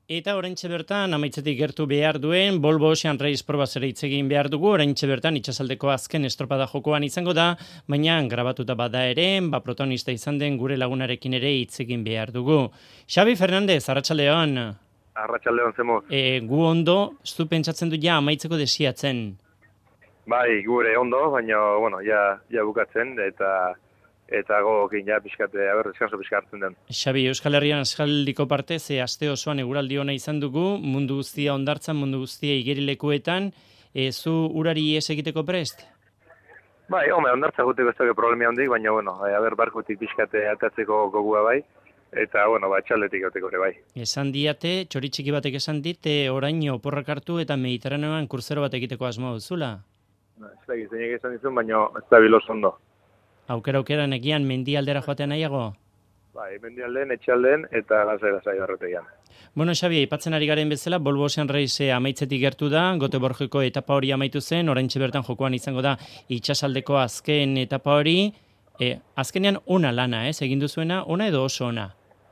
Eta oraintxe bertan, amaitzetik gertu behar duen, Volvo Ocean Race probaz ere hitz egin behar dugu, oraintxe bertan itsasaldeko azken estropada jokoan izango da, baina grabatuta bada ere, protagonista izan den gure lagunarekin ere hitz egin behar dugu. Xabi Fernandez, arratsaldeon. Arratsaldeon zemoz. Gu ondo, zu pentsatzen du ja amaitzeko desiatzen. Bai, gure ondo, baina, bueno, ja bukatzen, eta gogokin ja pixkate, deskanso pixka hartzen den. Xabi, Euskal Herrian aspaldiko parte, ze aste osoan eguraldi ona izan dugu, mundu guztia hondartzan, mundu guztia igerilekuetan, zu urari ihes egiteko prest? Bai, hondartza guteko ez dago problemia hondik, baina, bueno, barkutik pixkate atatzeko gogua bai, eta, bueno, txaldetik goteko ere bai. Esan diate, txoritxiki batek esan dit, orain oporrak hartu eta Mediterraneoan kurzero bat egiteko asmoa duzula? Ez da gizenik esan dizun, baina ez da biloz ondo. Aukeran egian mendialdera joatean nahiago? Bai, mendialden, etxalden eta lasai horretegian. Bueno, Xabi, aipatzen ari garen bezala, Volvo Ocean Race amaitzetik gertu da, Göteborgeko etapa hori amaitu zen, oraintxe bertan jokoan izango da itsasaldeko azken etapa hori. Azkenean ona lana, egin duzuena, ona edo oso ona?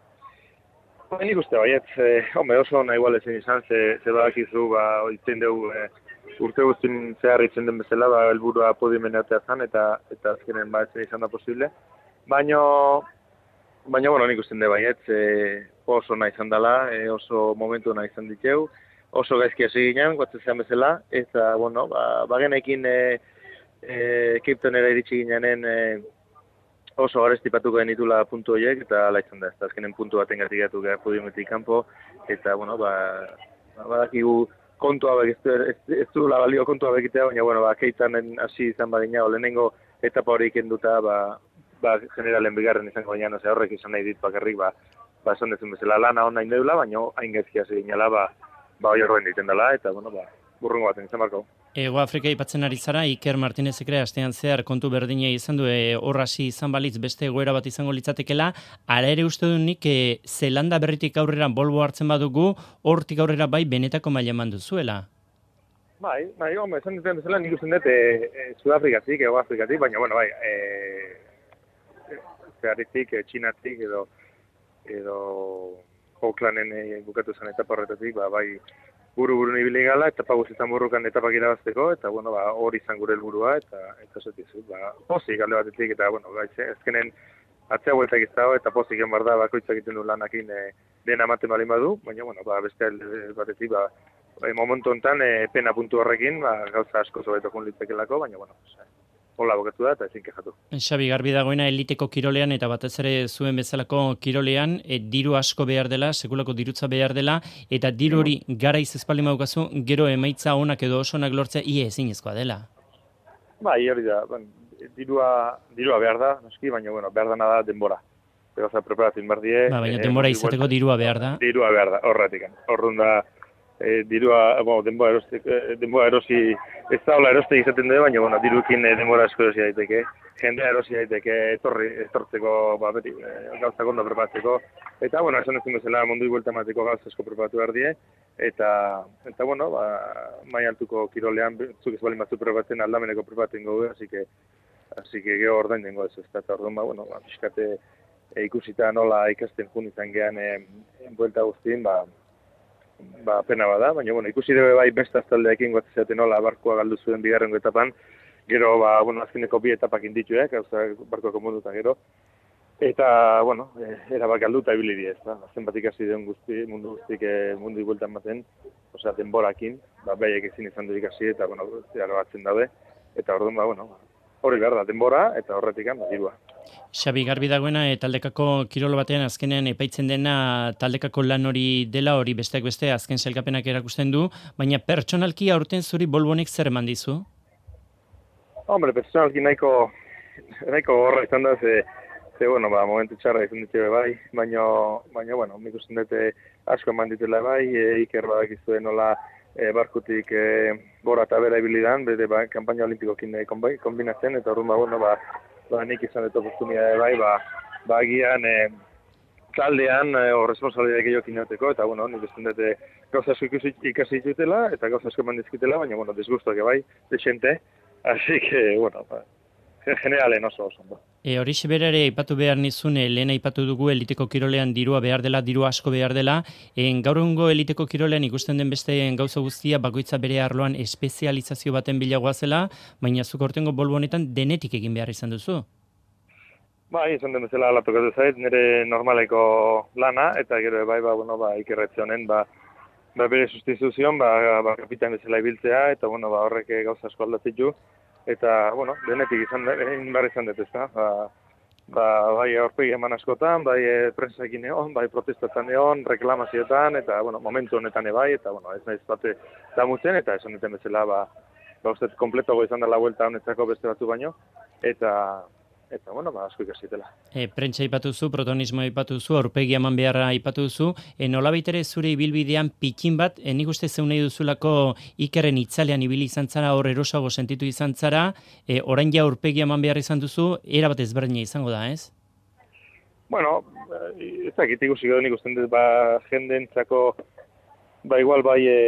Nik uste baiet, oso ona igual ezin izan, ze badakizu, itzen dugu, urte guztin zehar itzen den bezala, helburua podiumenatea zan, eta azkenen ezin izan da posible. Baina, bueno, nik usten de baiet, oso nahi izan dela, oso momentu nahi izan diteu, oso gaizki hasi ginen, guatzen zean bezala, eta, bueno, bagenekin Cape Townera iritsi ginenen oso garesti patuko genitula puntu horiek, eta ala izan da, eta azkenen puntu baten gatigatu gara podiumetik kanpo, eta, bueno, badakigu kontua ez duela balio kontua begitea, baina, bueno, keitanen hasi izan badina, lehenengo etapa hori ikenduta, generalen bigarren izango baina, horrek izan nahi dit bakarrik, esan dezun bezala lana hona indedula, baina hain gezki hasi ginela, hori horrein diten dela, eta, bueno, burrungo baten izan barko. Ego Afrika ipatzen ari zara, Iker Martinezek ere astean zehar kontu berdina izan du, hor hasi izan balitz beste egoera bat izango litzatekela, ara ere uste du nik Zelanda berritik aurrera Volvo hartzen badugu, hortik aurrera bai benetako maila eman duzuela. Bai, esan duten bezala nik usten dut Sudafrikatik, Ego Afrikatik, baina, bueno, bai, Zeharritik, Txinatik edo Aucklanden bukatu zen etapa horretatik, bai, buru nibili gala, etapa guztietan burrukan etapak irabazteko, eta, bueno, hori izan gure helburua, eta zotizu, pozik alde batetik, eta, bueno, ezkenen atzea bueltak izdago, eta pozik enbar da, bakoitzak egiten du lanakin dena ematen balin badu, baina, bueno, beste alde batetik, momentu honetan, pena puntu horrekin, gauza asko zobetokun litzekelako, baina, bueno, hola bokatu da, eta ezin kejatu. Xabi, garbi dagoena eliteko kirolean, eta batez ere zuen bezalako kirolean, diru asko behar dela, sekulako dirutza behar dela, eta diru hori garaiz espaldin badukazu, gero emaitza onak edo oso onak lortzea, ezinezkoa dela. Bai, hori da, dirua behar da, noski, baina, bueno, behar dana da denbora. Gauza preparatzen behar die. Baina denbora izateko dirua behar da. Dirua behar da, horretik. Horrun da, denbora erosi, ez da hola eroste izaten dugu, baina, bueno, dirukin denbora asko erosi daiteke, jendea erosi daiteke, etortzeko, beti, gauza ondo preparatzeko, eta, bueno, esan ezin bezala mundu buelta emateko gauza asko preparatu behar die, eta, bueno, mai altuko kirolean, zuk ez balin batzu preparatzen aldameneko preparatzen gogu, así que geho ordain dengo ez, eta orduan, bueno, pixkate ikusita nola ikasten jun izan gehan buelta guztien, pena bada, baina, bueno, ikusi debe bai beste aztaldeekin guatzezaten nola barkoa galdu zuen bigarrengo etapan, gero, bueno, azkeneko bi etapak indituek, barkoako munduta gero, eta, bueno, erabak galduta ibili die, zenbat ikasi den mundu guztik mundu igueltan baten, denborakin, behiek ezin izan du ikasi, eta, bueno, zeharo batzen daude, eta orduan, bueno, hori behar da, denbora, eta horretik dirua. Xabi, garbi dagoena, taldekako kirolo batean azkenean epaitzen dena taldekako lan hori dela, hori besteak beste azken sailkapenak erakusten du, baina pertsonalki aurten zuri Volvonek zer eman dizu? Hombre, pertsonalki nahiko horra izan da, ze bueno, momentu txarra izan ditu bai, baina, bueno, nik usten dute asko eman ditela bai, Iker badakizuen nola barkutik gora eta bera ibilidan, bere kampaina olimpikokin kombinatzen, eta horren nik izan dut oportunidade bai, agian taldean responsabilidade gehiago inoteko, eta, bueno, nik usten dute gauza asko ikasi ditutela, eta gauza asko eman dizkitela, baina, bueno, disgustoak bai, desente, así que, bueno, generalen oso ondo. Horixe bere ere aipatu behar nizun, lehen aipatu dugu eliteko kirolean dirua behar dela, diru asko behar dela. Gaur egungo eliteko kirolean ikusten den beste gauza guztia bakoitza bere arloan espezializazio baten bilagoa zela, baina zuk aurtengo Volvo honetan denetik egin behar izan duzu. Bai, izan den bezala alatokatu zait, nire normaleko lana, eta gero bai, ikerretze honen, bere sustituzion, kapitain bezala ibiltzea, eta horrek gauza asko aldatzitu. Eta, denetik egin behar izan dut, ezta? Bai aurpegi eman askotan, bai prensakin egon, bai protestatan egon, reklamazioetan, eta, momentu honetan bai, eta, ez nahiz bate damutzen, eta esan duten bezala, gauzet kompletogo izan dela vuelta honetzako beste batzu baino, eta asko ikasitela. Prentsa aipatuzu, protagonismo aipatuzu, aurpegi eman beharra aipatuzu, nolabait ere zure ibilbidean pikin bat, nik uste zeu nahi duzulako Ikerren itzalean ibili izan zara, hor erosago sentitu izan zara, orain ja aurpegi eman behar izan duzu, erabat ezberdina izango da, ez? Bueno, ez dakit ikusi nik usten dut, jendentzako, igual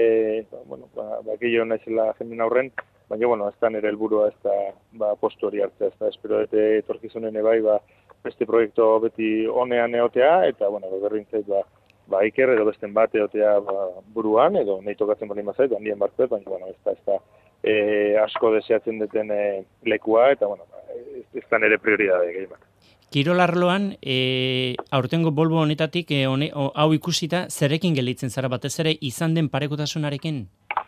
gehiago naizela jenden aurren, baina, ez da nire helburua, ez da postu hori hartzea, ez da, espero dute etorkizunen beste proiektu beti honean eotea, eta, berrintzait, Iker edo besten bat eotea buruan, edo nahi tokatzen bali mazait, handien bartzuet, baina, ez da asko deseatzen duten lekua, eta, ez da nire prioridade gehi bat. Kirolarloan, aurtengo Volvo honetatik, hau ikusita, zerekin gelditzen zara batez ere izan den parekotasunarekin?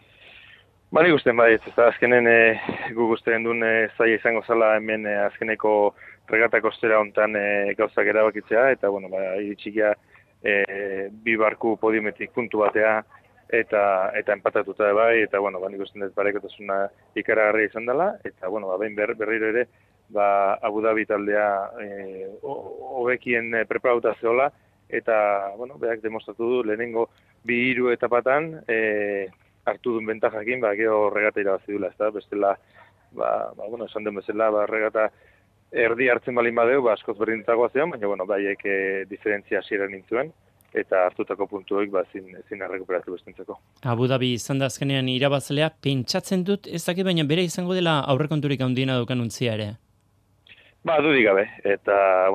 Nik usten ez da azkenen guk usten duen zaila izango zala hemen azkeneko regata kostera hontan gauzak erabakitzea, eta, iritxikia bi barku podiumetik puntu batea, eta empatatuta bai, eta, nik usten dut parekotasuna ikaragarria izan dela, eta, behin berriro ere, Abu Dhabi taldea hobekien preparatuta zeola, eta, berak demostratu du lehenengo 2-3 etapatan, hartu duen bentajakin, gero regata irabazi dula, ez da, bestela, esan den bezala, regata erdi hartzen balin badeu, askoz berdintagoa zeon, baina, baiek diferentzia hasieran nintzuen, eta hartutako puntuek ezin errekuperatu bestentzeko. Abu Dhabi izan da azkenean irabazlea, pentsatzen dut, ez dakit, baina bere izango dela aurrekonturik handiena daukan untzia ere? Dudik gabe, eta,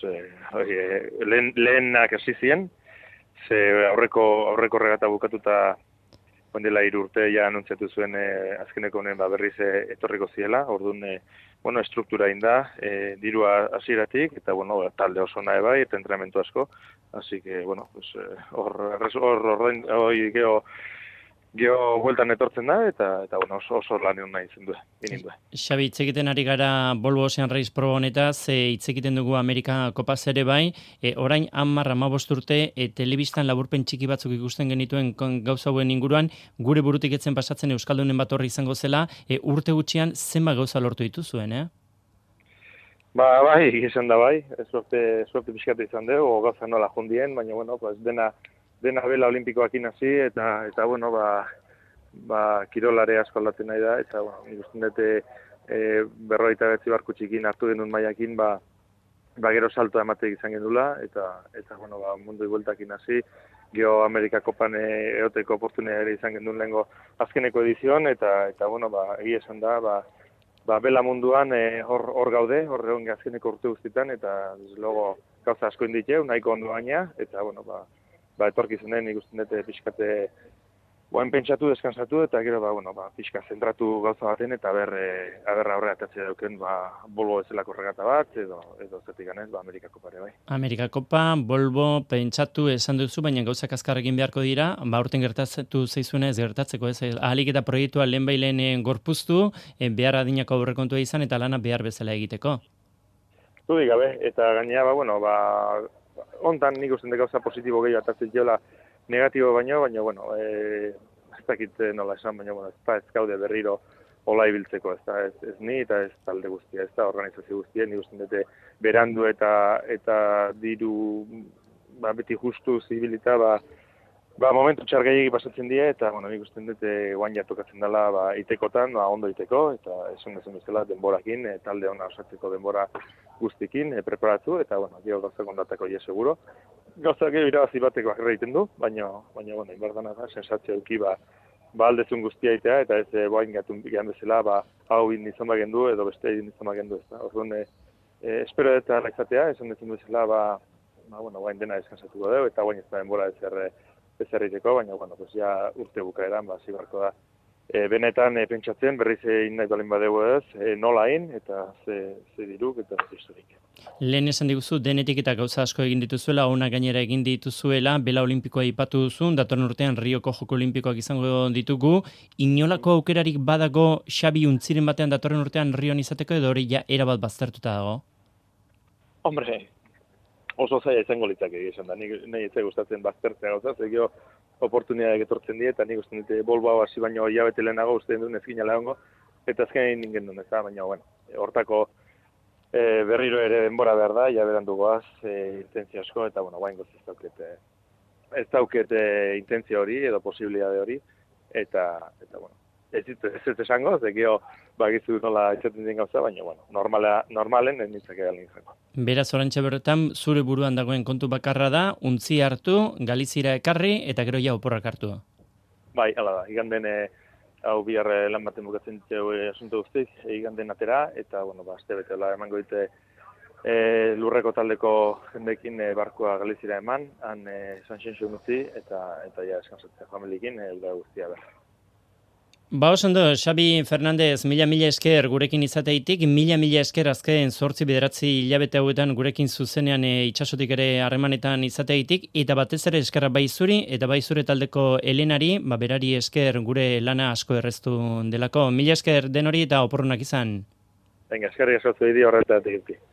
lehenak hasi ziren, ze aurreko regata bukatuta dela 3 urte ja anuntziatu zuen azkeneko honen berriz etorriko ziela, orduan estruktura inda, dirua hasieratik eta talde oso nahi bai eta entrenamentu asko, así que geho bueltan etortzen da eta oso lan nahi izan du. Xabi, hitz egiten ari gara Volvo Ocean Race proba honetaz, hitz egiten dugu Amerika Kopaz ere bai, orain 10-15 urte telebistan laburpen txiki batzuk ikusten genituen gauza hauen inguruan, gure burutik etzen pasatzen Euskaldunen bat horri izango zela, urte gutxian zenba gauza lortu dituzuen, Bai, izan da bai, suerte pixkatu izan dugu, gauza nola jundien, baina, dena bela olimpikoakin hasi, eta kirolare asko aldatzen nahi da, eta, ikusten dute 59 barku txikin hartu genuen maiakin, gero saltoa ematek izan genula, eta mundu igueltakin hasi, geho Amerika Kopan eoteko oportunidad izan genuen lehenko azkeneko edizion, eta egia esan da, bela munduan hor gaude, hor egon azkeneko urte guztietan, eta logo gauza asko inditeu, nahiko ondo baina, eta etorkizunen ikusten dute pixkate pentsatu, deskansatu, eta gero pixka zentratu gauza baten, eta aberra horre atatzea dauken Volvo bezalako regata bat, edo zetik ganez, Amerika Kopa ere bai. Amerika Kopa, Volvo, pentsatu esan duzu, baina gauzak azkarrekin beharko dira, aurten gertatu zeizuena ez gertatzeko, ez ahalik eta proiektua lehen gorpuztu, behar adinako aurrekontua izan, eta lana behar bezala egiteko. Dudik gabe, eta gainea, hontan nik usten de gauza positibo gehiago atatzen jola negatibo baino, baina, ez dakit nola esan, baina, ez gaude berriro hola ibiltzeko, ez ni eta ez talde guztia, ez da organizazio guztia, nik usten dute berandu eta diru beti justu zibilita, momentu txargaiegi pasatzen die, eta, nik usten dute guain jatokatzen dela itekotan, ondo iteko, eta esan bezala denborakin, talde ona osatzeko denbora guztikin, preparatu, eta, gero gauzak ondatako je seguro. Gauzak gero irabazi bateko egiten du, baina, inbardana da, sensazio eduki, aldezun guztia itea, eta ez boain gehan bezala, hau izan bagendu, edo beste izan bagendu, ez da. Orduan, espero eta izatea, esan dezun bezala, guain dena eskansatuko dugu, eta guain ez da denbora ezer egiteko, baina, pues ja urte bukaeran, zibarko da. Benetan pentsatzen, berriz egin nahi balen badegu ez, nola egin, eta ze diruk, eta ze historik. Lehen esan diguzu, denetik eta gauza asko egin dituzuela, ona gainera egin dituzuela, bela olimpikoa ipatu duzu, datorren urtean Rioko Joko Olimpikoak izango ditugu, inolako aukerarik badago Xabi Untziren batean datorren urtean Rion izateko, edo hori ja erabat baztertuta dago? Hombre, oso zaila izango litzake esan da, nahi ez gustatzen baztertzea gauza, zegio oportunitateak etortzen die, eta nik uste dute bolbo hau hasi baino hilabete lehenago uste duen ezkina lehongo, eta azken ningen duen, baina, hortako berriro ere denbora behar da, ja berandugoaz, intentzio asko, eta, guain goz ez dauket intentzio hori, edo posibilitate hori, eta ez esango, zegio bagizu nola izaten den gauza, baina, normalen ez nintzake galen izango. Beraz, orantxe berretan, zure buruan dagoen kontu bakarra da, untzi hartu, Galizira ekarri, eta gero ja oporrak hartu. Bai, hala da, iganden hau bihar lan baten bukatzen ditu asunto guztik, iganden atera, eta, aste bete emango dite lurreko taldeko jendekin barkoa Galizira eman, han San Xenxo utzi, eta ja eskansatzea familiekin, elda guztia behar. Oso ondo, Xabi Fernandez, mila esker gurekin izateitik, mila esker azken 8-9 hilabete hauetan gurekin zuzenean itsasotik ere harremanetan izateitik, eta batez ere eskerra bai zuri, eta bai zure taldeko Elenari, berari esker gure lana asko erreztu delako. Mila esker denori eta oporrunak izan. Venga, eskerri esotzu idi horretatik.